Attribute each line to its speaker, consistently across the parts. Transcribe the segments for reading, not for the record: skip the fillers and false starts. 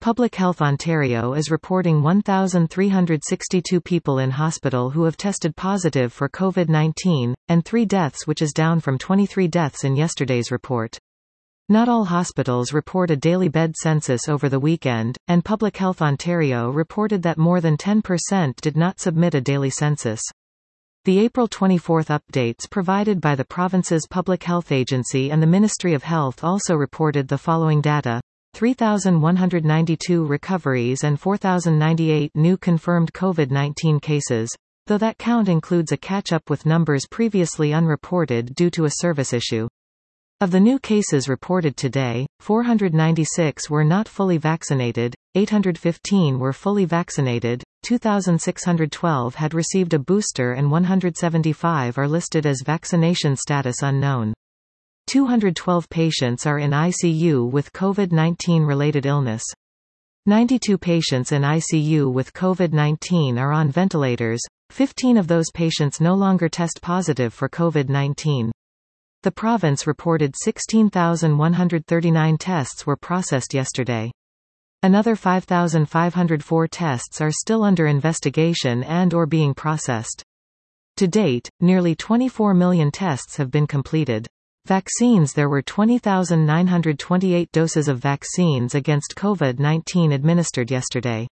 Speaker 1: Public Health Ontario is reporting 1,362 people in hospital who have tested positive for COVID-19, and 3 deaths, which is down from 23 deaths in yesterday's report. Not all hospitals report a daily bed census over the weekend, and Public Health Ontario reported that more than 10% did not submit a daily census. The April 24 updates provided by the province's Public Health Agency and the Ministry of Health also reported the following data: 3,192 recoveries and 4,098 new confirmed COVID-19 cases, though that count includes a catch-up with numbers previously unreported due to a service issue. Of the new cases reported today, 496 were not fully vaccinated, 815 were fully vaccinated, 2,612 had received a booster and 175 are listed as vaccination status unknown. 212 patients are in ICU with COVID-19 related illness. 92 patients in ICU with COVID-19 are on ventilators. 15 of those patients no longer test positive for COVID-19. The province reported 16,139 tests were processed yesterday. Another 5,504 tests are still under investigation and/or being processed. To date, nearly 24 million tests have been completed. Vaccines: there were 20,928 doses of vaccines against COVID-19 administered yesterday.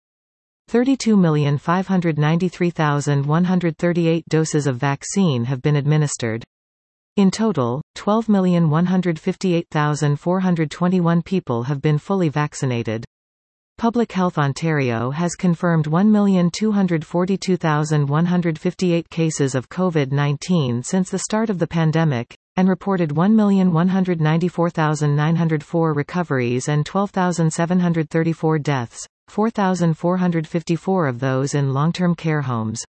Speaker 1: 32,593,138 doses of vaccine have been administered. In total, 12,158,421 people have been fully vaccinated. Public Health Ontario has confirmed 1,242,158 cases of COVID-19 since the start of the pandemic, and reported 1,194,904 recoveries and 12,734 deaths, 4,454 of those in long-term care homes.